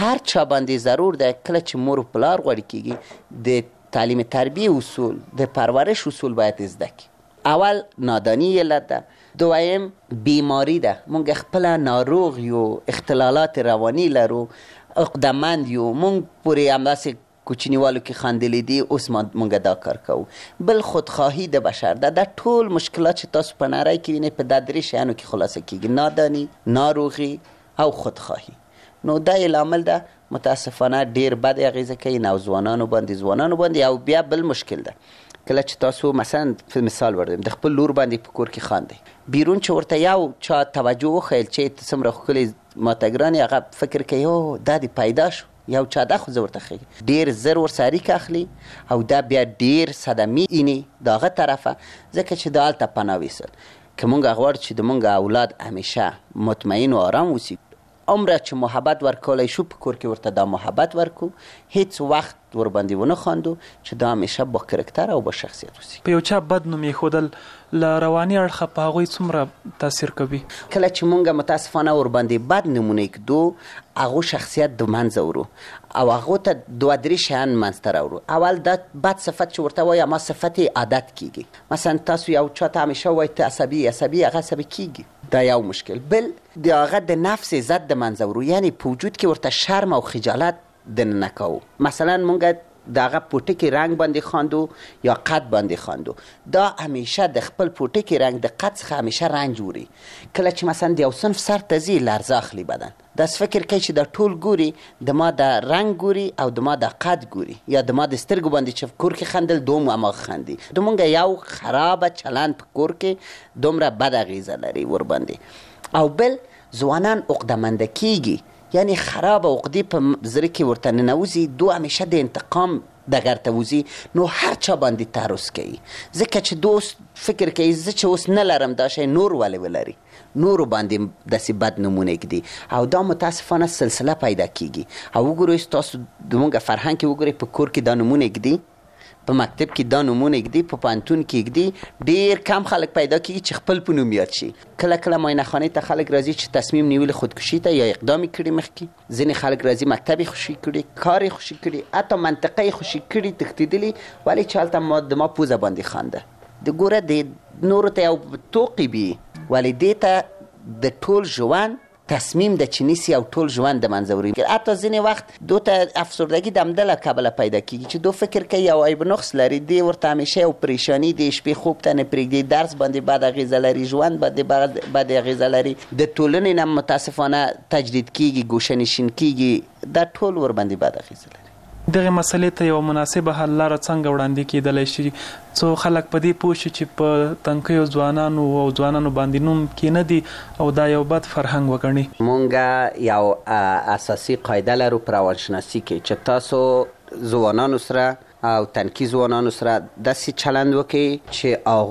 هر چا باندې ضرور ده کله چې مور و پلار غوړي کېږي د تعلیم تربیه اصول د پرورش اصول باید زده کړي. اول نادانی علت ده، دویم بیماری ده. مونږ خپله ناروغ یو، اختلالات روانی لرو، عقدمند یو، مونږ پورې همداسې کوچنیوالو کې خندلې دي، اوس مونږ دا کار کوو. بل خودخواهی د بشر ده. دا ټول مشکلات چې تاسو په نړۍ کې وینئ په دا درې شیانو کې خلاصه کېږي: نادانی، ناروغي او خودخواهی. نو دا یې لامل ده متاسفانه ډیر بد اغیزه کوي ځوانانو باندې. او بیا بل مشکل ده کله چې تاسو مثلا مثال ورکړم د خپل لور باندې په کور کې خاندئ، بیرون چې ورته یو چا توجه وښیل چې ته څومره ښکلې ماته ګرانې، هغه فکر کوي او دا دې پیدا شو، یو چا دا خو زه ورته ښیږم، ډېر زر ورسره اړیکه اخلي او دا بیا ډېر صدمې ایني د هغه طرفه، ځکه چې دا هلته پناه ویستل. که مونږ غواړو چې د مونږ اولاد همیشه مطمئن و آرام اوسي، عمره چې محبت ورکولی شو په کور کې ورته دا محبت ورکو، هیڅ وخت ورباندې ونه خواندو چې دا همیشه با کرکتر او با شخصیت اوسي. په یو چا بد نوم ایښودل له رواني اړخه په هغوی څومره تاثیر کوي؟ کله چې مونږ متاسفانه ورباندې بد نمونه ایږدو، هغو شخصیت د منځه وړو او هغو ته دوه درې شیان منځته راوړو. اول دا بد صفت چې ورته وایي اما صفت عادت کیږي. مثلا تاسو یو چا ته همیشه وایي ته عصبي هغه عصبي کیږي، دا یو مشکل. بل د هغه د نفس عزت د منځه وړو، یعنی په وجود کې ورته شرم او خجالت دننه کوو. مثلا مونږ د هغه پوټکي رنګ باندې خواندو یا قد باندې خواندو، دا همیشه د خپل پوټکي رنګ د قد څخه همیشه رنج وړي. کله چې مثلا د یو صنف سر ته ځي لرزه اخلي بدن، داسې فکر کوي چې دا ټول ګوري، د ما د رنګ ګوري او د ما د قد ګوري، یا د ما د سترګو باندې چې کور کې خندل دوم هماغه خندي. د مونږ یو خرابه چلند په کور کې دومره بد اغیزه لري ورباندې. او بل ځوانان عقدهمنده کیږي، یعنی خراب عقدې په زړه کې ورته ننوځي، دو همیشه د انتقام ډګر ته وځي، نو هر چا باندې تعرض کوي، ځکه چې دوست فکر کوي زه چې اوس نه لرم دا شی نور ولې ولري، نورو باندې داسې بد نمونه ږدي او دا متاسفانه سلسله پیدا کیږي. او وګورئ تاسو د مونږ فرهنګ کې وګورئ په کور کې دا نمونه ږدي، په مکتب کې دا نمونه ږدي، په پوهنتون کې ږدي، ډېر کم خلک پیدا کیږي چې خپل په نوم یاد شي. کله کله معاینه خانې ته خلک راځي چې تصمیم نیولي خودکشي ته یا اقدام کړي مخکې، ځینې خلک راځي مکتب یې خوشي کړي، کار یې خوشي کړي، حتی منطقه یې خوشي کړي، تښتېدلي، ولې چې هلته د ما پوزه باندې خانده. د ګوره د نورو ته یو توقي وي، ولې دې ته د ټول ژوند تصمیم د چې نیسي او ټول ژوند د منځه وړي. حتی ځینې وخت دو ته افسردګي د همده له کبله پیدا کېږي چې دو فکر کوي یو عیب نقص لري، دې ورته همیشه یو پریشاني د شپې خوب ته نه پرېږدي، درس باندې بد اغیزه لري، ژوند باندې بد اغیزه لري، د ټولنې نه متاسفانه تجدید کېږي، ګوشه‌نشین کېږي، دا ټول ورباندې بد اغیزه لري. دغه مسلې ته یو مناسبه حل لاره څنګه وړاندې کېدلی شي څو خلک په دې پوه شي چې په تنکیو ځوانانو باندې نوم کېنږدي او دا یو بد فرهنګ وګڼي؟ مونږ یو اساسي قاعده لرو په روانشناسي کې چې تاسو ځوانانو سره او تنکي ځوانانو سره داسې چلند وکړئ چې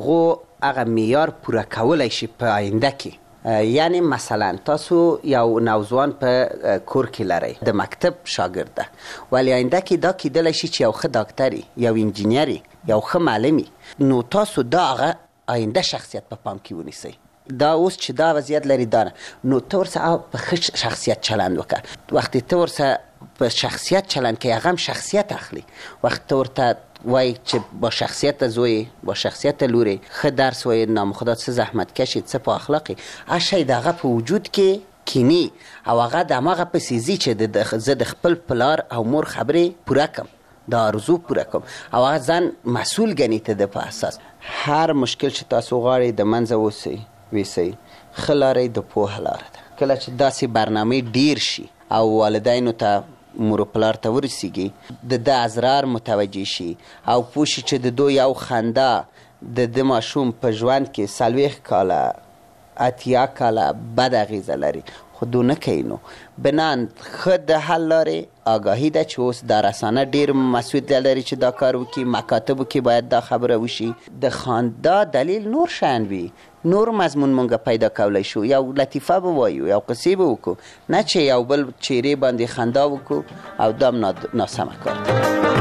هغه معیار پوره کولی شي په آینده کې. یعنی مثلا تاسو یو نوځوان په کور کې لرئ، د مکتب شاګرد ده، ولی آینده کې دا کېدلی شي چې یو ښه ډاکټري، یو انجینري، یو ښه معلمي، نو تاسو دا هغه آینده شخصیت په پام کې ونیسئ. دا اوس چې دا وضعیت لري دا نه، نو ته ورسره په ښه شخصیت چلند وکړه. وقتی ته ورسره په شخصیت چلند کوي هغه هم شخصیت اخلي. وقت ته ورته وای چې با شخصیت زوی، با شخصیت لوري، ښه درس وایي، نامخدا څه زحمت کشي، څه په اخلاقي، هر شی د هغه په وجود کې کینی او هغه د هماغه پسې ځي چې زه د خپل پلار او مور خبرې پوره کړم، د آرزو پوره کړم او هغه ځان مسؤل ګڼي ته د په اساس. هر مشکل چې تاسو غواړئ د منځه ویسئ، ښه لاره د پوهه لاره ده. کله چې داسې برنامې ډیر شي او والدینو ته مور و پلار ته ورسیږي، د اسرار متوجه شي او پوه شي چې د دو یو خنده د ماشوم په ژوند کې 40 کاله 80 کاله بد اغیزه لري، خو دو نه کوي. نو بنان ښه د حل لارې آگاهي ده چې اوس دا رسانه ډېر مسؤلیت لري چې دا کار وکړي، مکاتبو کې باید دا خبره وشي. د خندا دلیل نور شیان وي، نور مضمون مونږ پیدا کولی شو، یو لطیفه به وایو، یو قصې به وکړو، نه چې یو بل چهرې باندې خندا وکړو او دا هم ناسمه کار دی.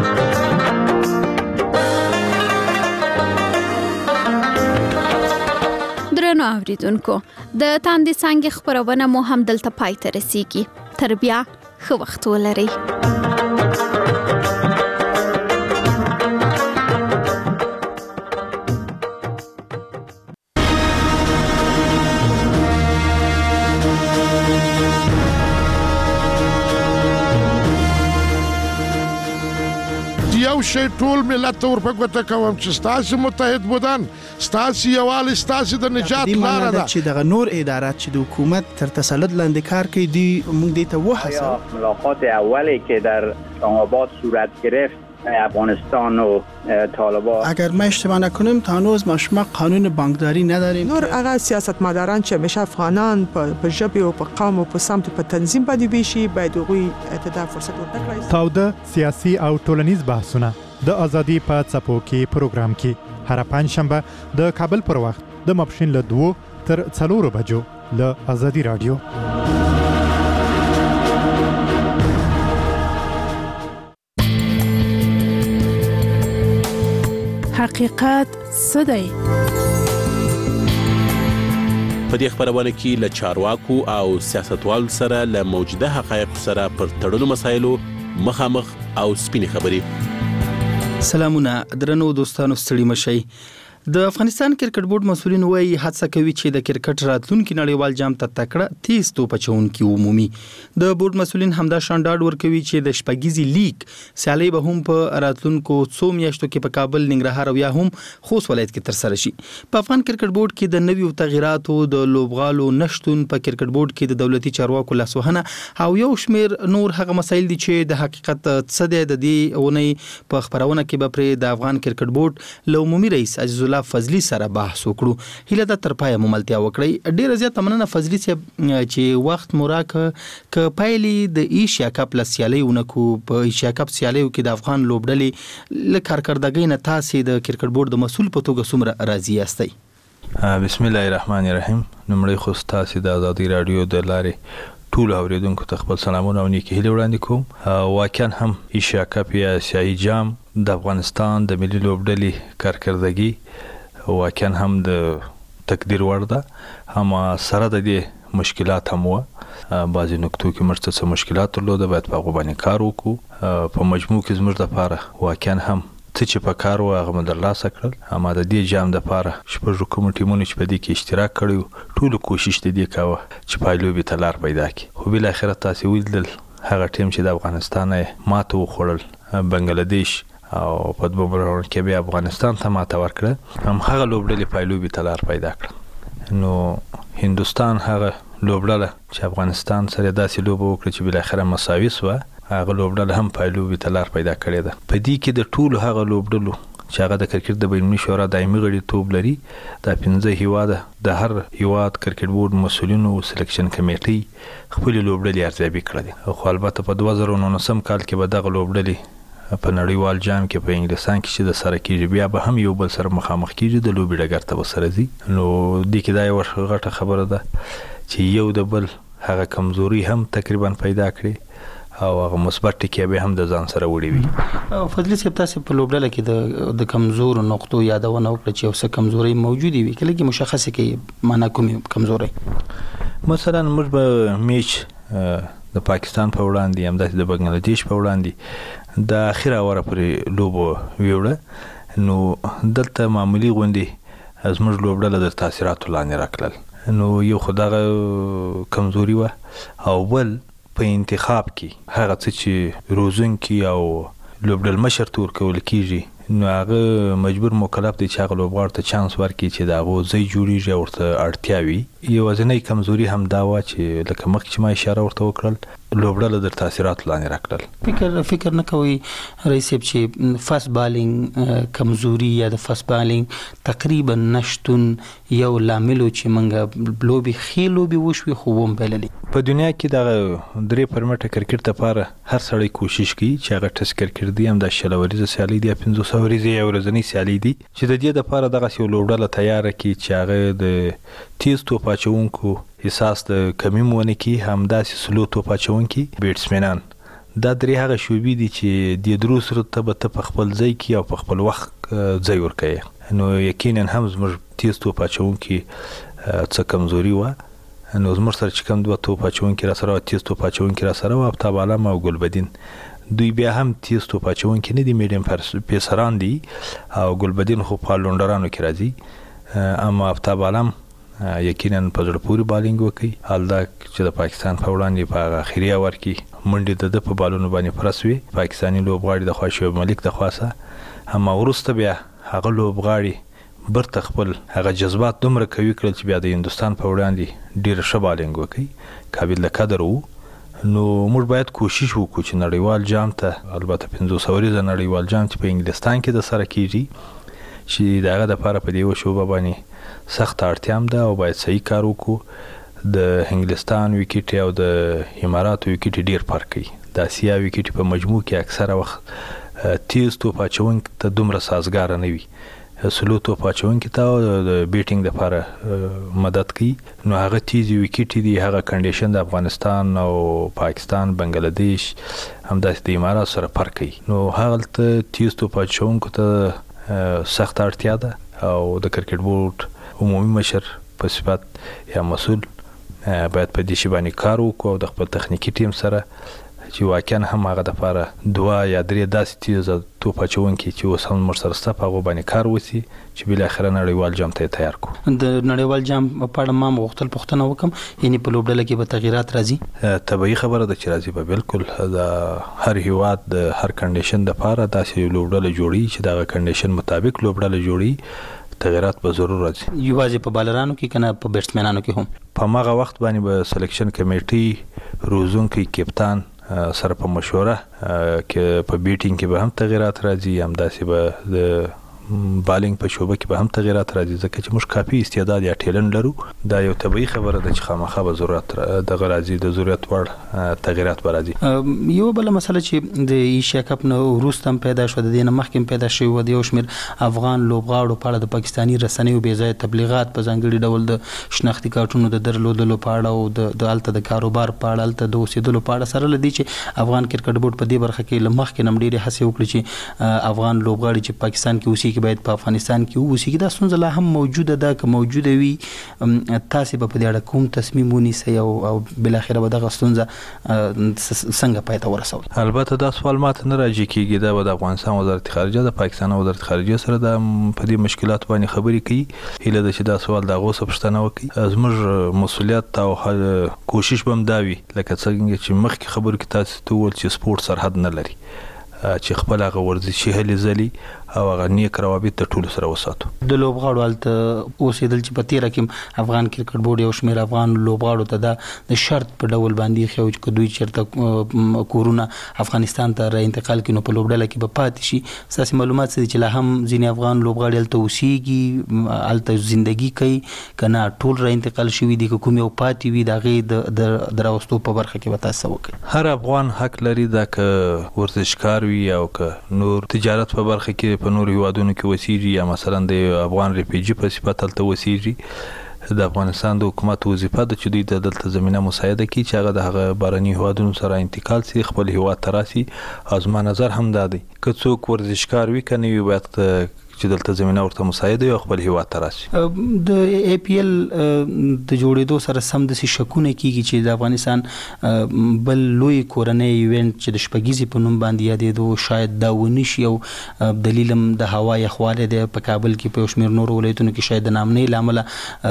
درنو اوریدونکو، د تاندې څانګې خپرونه مو هم دلته پای ته رسیږي. تر بیا ښه وخت ولرئ. یو شی ټول ملت ته ورپګوته کوم چې ستاسو متحد بودن، ستاسو یووالی، ستاسو د نجات لاره ده. چې دغه نور ادارات چې د حکومت تر تسلط لاندې کار کوي دی موږ دې ته وحسه. ملاقات اولی که در اسلام‌آباد صورت گرفت افغانستان و طالبان، اگر ما اشتباه نکنیم تا هنوز ما قانون بانکداری نداریم. نور هغه سیاستمداران چې همیشه افغانان په ژبه او په قوم او په سمت په تنظیم باندې ویشي باید هغوی ته فرصت ورکړي. تاوده سیاسي او ټولنیز بحثونه د ازادي په څپو کې پروګرام کې هر پنځشنبه د کابل پر وخت د ماپښین له 2 تر 4 بجو له ازادي رادیو. حقیقت څه دی؟ په دې خبرونه کې له چارواکو او سیاستوالو سره له موجوده حقایقو سره پر تړلو مسایلو مخامخ او سپینې خبرې. سلامونه درنو دوستانو، ستړي مشئ. د افغانستان کرکټ بورډ مسولین وایي هڅه کوي چې د کرکټ راتلونکي نړیوال جام ته تکړه تیز توپ اچونکي عمومي. د بورډ مسولین همدا شانداډ ورکوي چې د شپږیزي لیگ سیالي به هم په راتلونکو 2 میاشتو کې په کابل، ننګرهار او یا هم خوست ولایت کې تر سره شي. په افغان کرکټ بورډ کې د نویو تغیراتو د لوبغالو نشټون په کرکټ بورډ کې د دولتي چارواکو لاسوهنه او یو شمیر نور هغه مسایل دي چې د حقیقت څه دی. د دې اونۍ په خبرونه کې به پر د افغان کرکټ بورډ له عمومي رئیس عزیز الله فضلی سره بحث وکړو. هیله د تر پای مملتیا وکړي. ډیر زیات مننه فضلی چې وخت موراکه ک پایلې د ایشیا کپ لسیالیونکو په ایشیا کپ سیالیو کې د افغان لوبډلې له کارکردګۍ نه تاسو د کرکټ بورډ د مسول په توګه څومره راضي یاستئ؟ بسم الله الرحمن الرحیم. نمړی خو تاسو د ازادي رادیو د لارې ټول اوریدونکو ته خپل سلامونه او نیکی هیله وړاندې کوم. واقعا هم ایشیا کپ یا اسیایي جام د افغانستان د ملي لوبډلې کارکردګي واقعا هم د تقدیر وړ ده. هم سره د دې مشکلات هم وو، بعضی نقطو کې مرسته څه مشکلات درلوده، باید په هغه باندې کار وکړو. په مجموع کې زموږ لپاره واقعا هم څه چې په کار و هغه مو ترلاسه کړل. اما د دې جام لپاره شپږ کوم ټیمونه چې په دې کې اشتراک کړی ټول کوشش دې کاوه چې پایلوبي ته لار پیدا کړي. خو بل اخر تاسو ویل هغه ټیم چې د افغانستان ماته وخوړل، بنگلاديش او په دبرون کې به افغانستان ته ماته ورکړه، هم هغه لوبډلې پایلوبي ته لار پیدا کړه. نو هندستان هغه لوبډله چې افغانستان سره داسې لوبه وکړه چې بل اخر مساوي سو، هغه لوبډله هم پایلوبي ته لار پیدا کړې ده. په دې کې د ټول هغه لوبډلو چې هغه د کرکټ د بینالمللي شورا دایمي غړیتوب لري، دا 15 هیواده د هر هیواد کرکټ بورډ مسولینو سلیکشن کمیټي خپل لوبډلې ارزیابي کړې. خو البته په 2019 کال کې به دغه لوبډلې په نړیوال جام کې په انګلیسان کې چې د سره کېږي بیا به هم یو بل سره مخامخ کېږي، د لوبي ډګر ته وسره ځي. نو دې کې دا یو غټه خبره ده چې یو د بل هغه کمزوري هم تقریبا پیدا کړي او هغه مثبت ټکي به هم د ځان سره وړي وي. فضلی صاحب تاسو په لوبډله کې د کمزور نقطو یادونه وکړه چې اوسه کمزوري موجودي وي، کله کې مشخصه کې معنا کوم کمزوري؟ مثلا موږ به میچ د پاکستان په وړاندې هم د بنگلاديش په وړاندې د اخیره وره پرې لوبو ویوړه. نو دلته معمولی غونډې زموږ لوبډله د تاثیراتو لاندې راکړل. نو یو خدای کمزوري و او بل په انتخاب کې هغه څه چې روزونکي او لوبډل مشر تور کول کیږي، نو هغه مجبور مکلف دی چې هغه لوبغاړي ته چانس ورکړي چې دا غو ځای جوړیږي او ورته اړتیا وي. یو ځنې کمزوري هم دا و چې لکه مخکې چې ما اشاره ورته وکړل، لوبډله د تاثیرات لاندې راکړل. فکر نه کوي رئیس صاحب چې فاست بالینګ کمزوري یا د فاست بالینګ تقریبا نشتون یو لامل چې منګه لوبي خېلوبي وشوي خو هم بللې په دنیا کې دا درې پرمټه کرکټ لپاره هر سړی کوشش کوي چې هغه ټس کرکټ دی هم د شلوريزه سیالي دی 500 ورځې یو ورځنی سیالي دی چې د دې لپاره دغه یو لوبډله تیار کی چې هغه د تیز توپ اچونکو احساس د کمی مونږ کې همداسې سلو توپ اچونکي بیټسمنان دا درې هغه شوبې دي چې د دروس رتبه په خپل ځای کې او په خپل وخت ځای ورکوي. نو یقینا هم زموږ تیز توپ اچونکي څه کمزوري و نو زموږ سره چې کوم 2 توپ اچونکي را سره او 30 توپ اچونکي را سره او افتاب عالم او ګلبدین دوی بیا هم 30 توپ اچونکي نه دي، میډیم پیسران دي او ګلبدین خو په لونډرانو کې راځي. اما افتاب عالم یقینا په زړه پورې بالینګ وکي. حالدا چې د پاکستان په وړاندې په اخري اور کې منډه د په بالونو باندې پرسوي پاکستاني لوبغاړي د خوشو ملک د خواسه، اما ورسته بیا هغه لوبغاړي برته خپل هغه جذبات دومره کوي کړل چې بیا د هندستان په وړاندې ډیر ښه بالینګ وکي، قابل د قدر وو. نو موږ باید کوشش وکړو چې نړیوال جام ته، البته 500 ورځې نړیوال جام چې په انګلستان کې د سره کیږي، چې دغه د لپاره په دیو شوبه باندې سخت اړتیا هم ده او باید صحیح کار وکړو. د انګلستان وکټ او د اماراتو وکټ ډیر فرق کوي. د اسیا وکټ په مجموع کې اکثره وخت تیز توپ اچونکي ته دومره سازګار نه وي، سلو توپ اچونکي ته د بیټینګ لپاره مدد کوي. نو هغه تیز وکټ دي، هغه کنډیشن د افغانستان او پاکستان بنگلاديش همداسې د امارات سره فرق کوي. نو هغه ته تیز توپ اچونکو ته سخت اړتیا ده او د کرکټ بورډ عمومي مشر په صفت یا مسؤل باید په دې شی باندې کار وکړو او د خپل تخنیکی ټیم سره چې واقعا هم هغه د لپاره 2 یا 3 داسې تیز توپ اچونکي چې اوس هم مرسته په هغه باندې کار وسی چې بل اخر نړیوال جام ته تیار کو. د نړیوال جام په اړه ما مختلف پوښتنه وکم، یعنی په لوبډله کې به تغیرات راځي؟ طبيعي خبره ده چې راځي، به بالکل د هر هیواد د هر کنډیشن د لپاره داسې لوبډله جوړي چې دا کنډیشن مطابق لوبډله جوړي، تغیرات به ضرور راځي. یوازې په بالرانو کې کنه په بیټسمنانو کې هم؟ په هغه وخت باندې به سلیکشن کمیټي روزونکي کپتان سره په مشوره کې په بیټینګ کې به هم تغیرات راځي، هم داسې به د بالینګ په شوبه کې به هم تغیرات راځي، ځکه چې موږ کافي استعداد یا ټیلنټ لرو. دا یو طبيعي خبره ده چې خامخا به ضرورت د غراضي د ضرورت وړ تغیرات به راځي. یو بل مسله چې د ایشیا کپ نو وروسته پیدا شو، د دې مخکې پیدا شوی و، د یو شمیر افغان لوبغاړو په اړه د پاکستاني رسنیو بې ځای تبلیغات په ځانګړي ډول د شناختی کارتونو د درلودلو په اړه او د الته د کاروبار په اړه، الته د اوسېدلو په اړه سره لدی چې افغان کرکټ بورډ په دې برخه کې لمخ کې نمډيري هڅه وکړي چې افغان لوبغاړي چې پاکستان کې اوسي کې باید په افغانستان کې اوسي. دا ستونزه لا هم موجوده ده، که موجوده وي تاسو په دې اړه کوم تصمیم ونیسئ او بل اخر به دغه ستونزه څنګه پای ته ورسوي؟ البته دا سوال ماته نه راځي کېږي، دا د افغانستان وزارت خارجه د پاکستان وزارت خارجه سره د په دې مشکلات باندې خبرې کوي. هله د چې دا سوال د غوسه پښتنه وکړي، زموږ مسولیت او کوشش بم داوي لکه څنګه چې مخکې خبرو کې تاسو ته ول چې سپورت سرحد نه لري، چې خپل هغه ورزشي هلې ځلي او هغه نیک روابط ته ټول سره وساتو. د لوبغاړو الته اوسېدل چې په تیر کې افغان کرکټ بورډ یو شمیر افغان لوبغاړو ته د شرط په ډول باندې خو چې دوی چیرته کورونا افغانستان ته را انتقال کینو په لوبډله کې به پاتې شي. اساسي معلومات چې لا هم ځینې افغان لوبغاړي الته اوسېږي، الته ژوندۍ کوي کنه ټول را انتقال شوی دي، کوم یو پاتې وي دغه د دراوستو په برخه کې وتا څه وکړي؟ هر افغان حق لري دا ک ورزشکار وي او ک نور تجارت په برخه کې په نور هیوادونو کې وسیږي، یا مثلا د افغان ریفیجی په صفت تلته وسیږي. د افغانستان د حکومت وظیفه ده چې دوی د دلته زمينه مساعده کوي چې هغه د هغه بارني هیوادونو سره انتقال سي، خپل هیواد تراسي. از ما نظر هم دادي که څوک ورزشکار وي کنه وي باید چې دلته زمينه ورته مساعده او خپل هیواد تراسي. د ای پی ایل د جوړېدو سره سم د شکونه کیږي چې د افغانستان بل لوی کورنۍ ایونت چې د شپږیزي په نوم باندې یادېدو شاید دا ونشي، او دلیلم د هوا یخواله د په کابل کې په شمیر نور ولایتونو کې شاید د نامنۍ لامل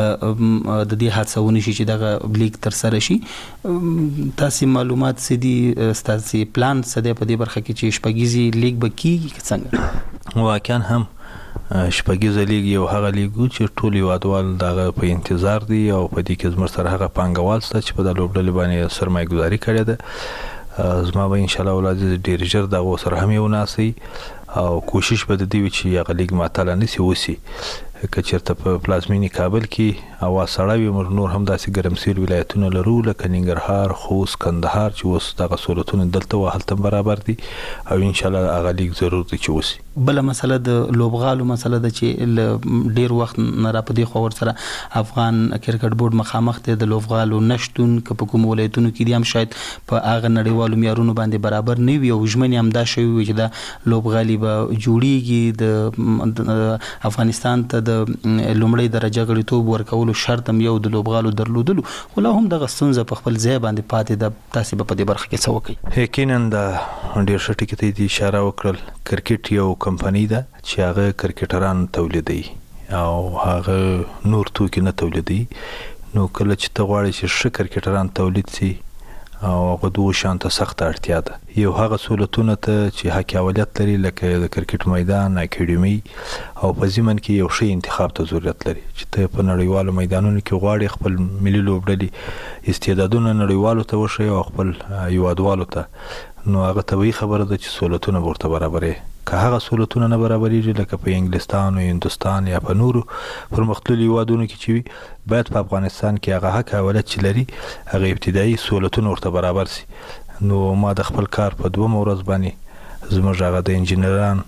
د دې حادثه ونشي چې دغه لیګ تر سره شي. تاسو معلومات سدي تاسو پلان سده په دې برخه کې چې شپږیزي لیګ به کیږي څنګه؟ واقعا هم شپږیزه لیګ یو هغه لیګ چې ټول هیوادوال دغه په انتظار دي او په دې کې زموږ سره هغه پانګوال ست چې په د لوبډلې باندې سرمایه گذاري کړې ده. زما به ان شاء الله ولادت ډیر ژر دغه سره هم یو ناسي او کوشش به د دې چې هغه لیګ ماتاله نسی وسی. که چیرته په پلازمینی کابل کې هوا سړه وي، نور هم داسې ګرمسیر ولایتونه لرو لکه ننګرهار، خوست، کندهار چې اوس دغه سہولتونه دلته وهلته برابر دي او ان شاء الله هغه لیګ ضرور دي چې وسی. بل مسله د لوبغالو مسله ده چې ډیر وخت نه را پدې خو ور سره افغان کرکټ بورډ مخامخ ته د لوبغالو نشټون که په کوم ولایتونو کې دي هم شاید په هغه نړیوالو معیارونو باندې برابر نه وي او ژمنې هم دا شوی چې د لوبغالي به جوړیږي د افغانستان ته د لومړی درجه غړیتوب ورکولو شرط هم یو د لوبغالو درلودلو، خو لا هم دغه ستونزه په خپل ځای باندې پاتې ده. تاسو په دې برخه کې څه وکړئ؟ یقینا د ډېر ښه ټکي ته دې اشاره وکړل. کرکټ یو کمپنی ده چې هغه کرکټران تولیدوي او هغه نور توکي نه تولیدوي. نو کله چې ته غواړې چې ښه کرکټران تولید شي او هغه دوه شانته سخت اړتیا ده. یو هغه سہولتونه ته چې حق اولیت لري لکه د کرکټ میدان، اکیډمي او په ضمن کې یو ښه انتخاب ته ضرورت لري چې ته په نړیوالو میدانونو کې غواړې خپل ملي لوبډلې استعدادونه نړیوالو ته وښیي او خپل هیوادوالو ته، نو هغه طبیعي خبره ده چې سہولتونه ورته برابرې. که هغه سہولتونه نه برابرېږي لکه په انګلستان او هندوستان یا په نورو پرمختللو هیوادونو کې چې وي، باید په افغانستان کې هغه حق اولیت چې لري هغه ابتدایي سہولتونه ورته برابر شي. نو ما د خپل کار په 2 ورځ باندې زموږ هغه د انجینران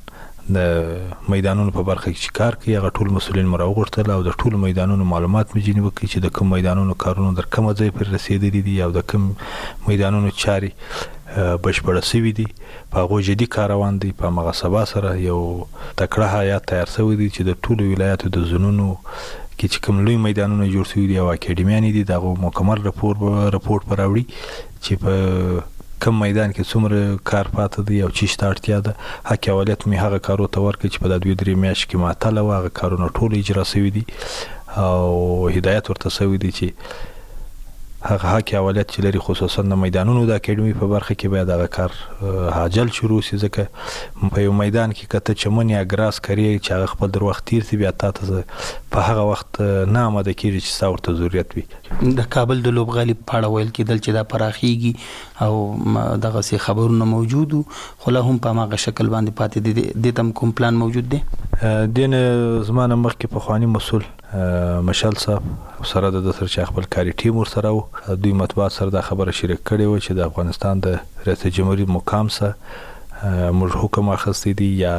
د میدانونو په برخه کې کار کوي، هغه ټول مسؤلین مې راوغوښتل او د ټول میدانونو معلومات مې ځینې وکړي چې د کوم میدانونو کارونه در کومه ځای پورې رسېدلي دي او د کوم میدانونو چارې بشپړه شوي دي، په هغو جدي کار روان دی. په همغه سبا سره یو تکړه هیات تیار شوی دی چې د ټولو ولایاتو د زونونو کې چې کوم لوی میدانونه جوړ شوي دي او اکیډمیانې دي، د هغو مکمل رپورټ به راوړي چې په کم میدان کې څومره کار پاته دی او چی شته اړتیا ده. حق اولیت مې هغه کارو ته ورکړي چې په دا 2-3 میاشتې کې معطله وه، هغه کارونه ټول اجرا شوي دي او هدایت ورته شوی دی چې هغه حق اولیت چې لري خصوصا د میدانونو د اکیډمي په برخه کې باید هغه کار عاجل شروع شي، ځکه په یو میدان کې کته چمن یا ګراس کری چې هغه خپل در وخت تیر شي بیا تاسو په هغه وخت نه آماده کیږي چې تاسو ورته ضرورت وي. د کابل د لوبغالي په اړه ویل کېدل چې دا پراخیږي او دغه سي خبرونه موجود خو لا هم په هغه شکل باندې پاتې دي. د تم کوم پلان موجود دی؟ دین زمانه مخکې په خواني مسول مشال صاحب سره د سر چې خپل کاری ټیم ور سره و دوی مطبوعات سره د خبره شریک کړي و چې د افغانستان د رئیس جمهوریت مقام سره موږ حکم اخیستی دی یا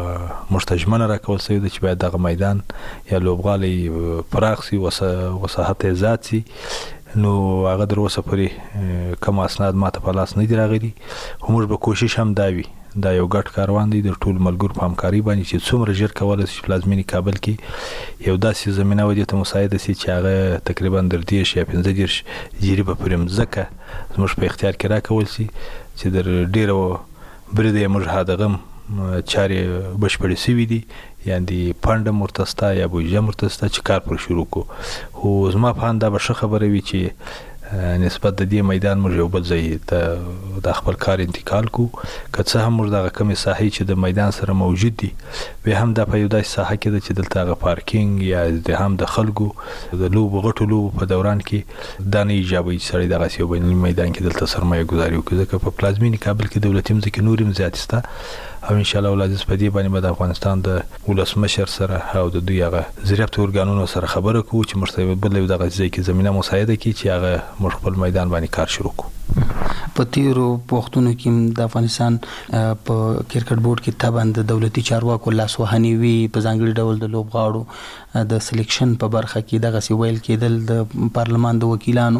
مستجمنه راکول شوی دی چې باید دغه میدان یا لوبغالي پراخ شي وساحت زیات شي. نو هغه در اوسه پورې کوم اسناد ماته په لاس نه دي راغلي، خو موږ به کوشش هم دا وي دا یو ګډ کاروان دی د ټول ملګرو په همکاري باندې چې څومره ژر کولای شي پلازمینی کابل کې یو داسې زمينه ودی ته مساعده شي چې هغه تقریبا 10 یا 15 جری په پرم ځکه زموږ په اختیار کې راکول شي چې در ډیرو برده مجهادغم چارې بشپړې سوي دي، یعنی پاند مرتستا یا بوجه مرتستا چې کار پر شروع کو. خو زما په اند به ښه خبره وي چې نسبت د دې میدان موږ یو بل ځای ته د خپل کار انتقال کو، که څه هم موږ دغه کمې ساحې چې د میدان سره موجود دي به هم د په یو داسې ساحه کې ده چې دلته هغه پارکینګ یا ازدحام د خلکو د لوبو غټو لوبو په دوران کې دا نه ایجابوي چې سړی دغسې یو بینالمللي میدان کې دلته سرمایه ګذاري وکړي، ځکه په پلازمینې کابل کې دولتي مځکې نور هم زیاتې شته او انشاءالله ولعزیز په دې باندې به د افغانستان د ولسمشر سره او د دوی هغه ضریبت ارګانونو سره خبره کوو چې موږ ته بل یو دغه ځای کې زمینه مساعده کړي چې هغه موږ خپل میدان باندې کار شروع کړو. په تیرو وختونو کې د افغانستان په کرکټ بورډ کې طبعا د دولتي چارواکو لاسوهنې وي، په ځانګړي ډول د لوبغاړو د سلیکشن په برخه کې دغه سی ویل کېدل د پارلمان د وکیلانو.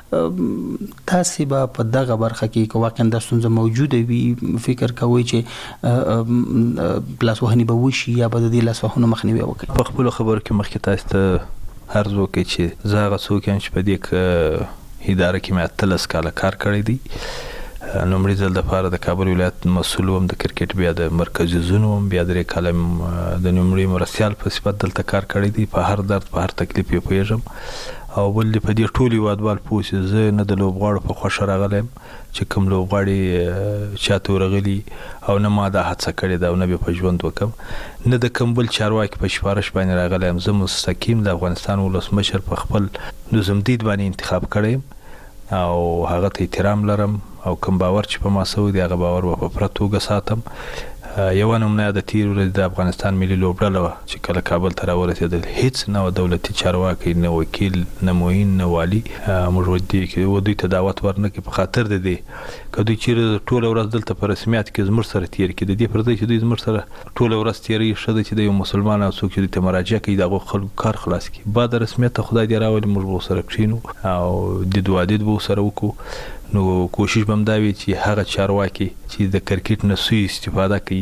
تاسو به په دغه برخه کې کو واقعا د ستونزه موجوده وي فکر کوئ چې لاسوهنې به وشي یا به د دې لاسوهنو مخنیوي وکړي؟ په خپل خبرو کې مخکې تاسو ته عرض وکړي چې زه هغه څوک یم چې په دې اداره کې مې 13 کاله کار کړی دی. لومړي ځل دپاره د کابل ولایت مسؤل وم د کرکټ، بیا د مرکزي زون وم، بیا 3 کاله د لومړي مرستیال په صفت دلته کار کړی دی. په هر درد په هر تکلیف یې پوهېږم او بل په دې ټول هیوادوال پوه شي زه نه د لوبغاړو په خوښه راغلی یم چې کوم لوبغاړي چاته ورغلي او نه ما دا هڅه کړې ده او نه به په ژوند وکړم، نه د کوم بل چارواکي په سفارش باندې راغلی یم. زه مستقیم د افغانستان ولسمشر په خپل نظامدید باندې انتخاب کړی یم او هغه ته احترام لرم او کوم باور چې په ما سوی دی هغه باور به په پوره توګه ساتم. یو نمونه د تیر ورځ د افغانستان ملي لوبډله وه چې کله کابل ته راورسېدل، هیڅ نه دولتي چارواکی، نه وکیل، نه معین، نه والي موږ دوی ته دعوت ورنکړي په خاطر د دې که دوی چیرې ټوله ورځ دلته په رسمیات کې زموږ سره تیر کړي، د دې پر ځای چې دوی زموږ سره ټوله ورځ تیروي ښه ده چې د یو مسلمان او څوک چې دوی ته مراجعه کوي د هغو خلکو کار خلاص کړي. بعد رسمیت ته خدای دې راولي موږ به ورسره کښېنو او دید وادید به ورسره وکړو. نو کوشش به هم دا وي چې هغه چارواکي چې د کرکټ نه سوء استفاده کوي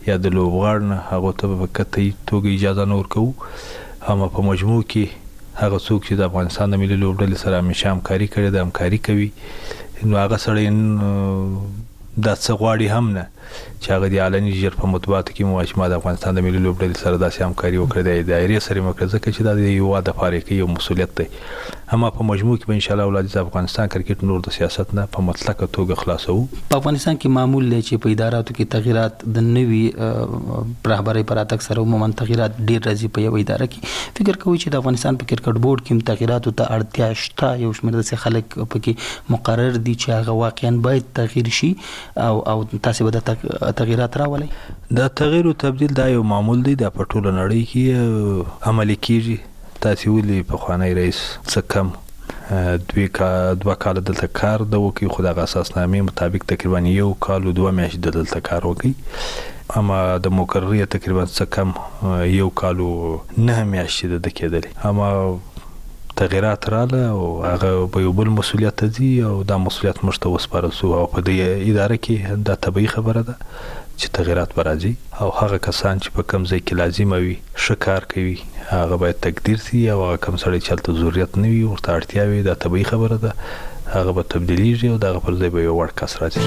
یا د لوبغاړو نه هغه ته په قطعي توګه اجازه نه ورکوو. اما په مجموع کې هغه څوک چې د افغانستان د ملي لوبډلې سره همیشه همکاري کړې ده همکاري کوي نو هغه سړی دا څه غواړي هم نه چې هغه د علني ژر په مطبوعاتو کې وایي چې ما د افغانستان د ملي لوبډلې سره داسې همکاري وکړې ده د دایرې سره مې وکړه ځکه چې دا د یو واده فارقې یو مسؤلیت دی. اما په مجموع کې به ان شاء الله ولادي د افغانستان کرکټ نور د سیاست نه په مطلقه توګه خلاصو. په افغانستان کې معمول دی چې په اداراتو کې تغیرات د نوي رهبرۍ پر اتک سره عموما تغیرات ډیر راځي په یو اداره کې. فکر کوي چې د افغانستان په کرکټ بورډ کې تغیراتو ته اړتیا شته یو شمېر د خلک پکې مقرر دي چې هغه واقعا باید تغییر شي او تاسو به د تغیرات راولي؟ دا تغییر او تبديل دا یو معمول دی د پټوله نړۍ کې عملي کیږي. تاسو ولې په خوانی رئیس څه کم 2 کال دلته کار د وکي خو د اساسنامې مطابق تقریبا 1 کال او 2 میاشتې دلته کار وکي. اما د مقرریه تقریبا څه کم 1 کال او 9 میاشتې د کېدل. اما تغیرات رااله او هغه په یو بل مسؤلیت دي او دا مسؤلیت مشته وسپارل شو او په دې اداره کې دا طبيعي خبره ده چې تغیرات راځي او هغه کسان چې په کوم ځای کې لازم وي شکار کوي هغه باید تقدیر شي او هغه کوم سړی چې تل ضرورت نه وي ورته اړتیا وي دا طبيعي خبره ده هغه به تبدیلیږي او دغه پر ځای به یو وړ کس راځي.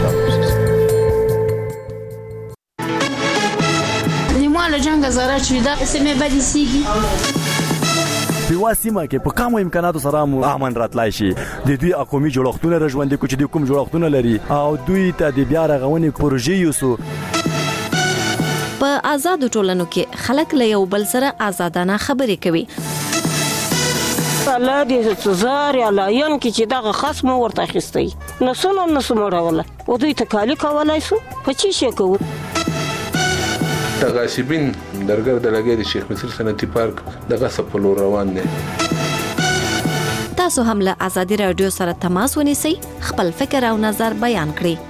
نیمه له جنگ زاره چې دا سمې بدې سیږي په واسمه کې په کوم امکاناتو سره امن راتلای شي د دوی اقومي جوړښتونه رژوندې کوچ د کوم جوړښتونه لري او دوی ته د بیا رغونې پروژې یوسو. په آزاد ټولنو کې خلک له یو بل سره آزادانه خبرې کوي. الله دې زار یا لاین کې چې دغه خصم ورته اخیستی نسونه مړوله او دوی تکالی کولای سو په چی شي کوو. تغاسبین درګر د لګي د شیخ مصر صنعتي پارک دغه سپلو روان دي. تاسو هم له آزادي رادیو سره تماس ونیسئ خپل فکر او نظر بیان کړئ.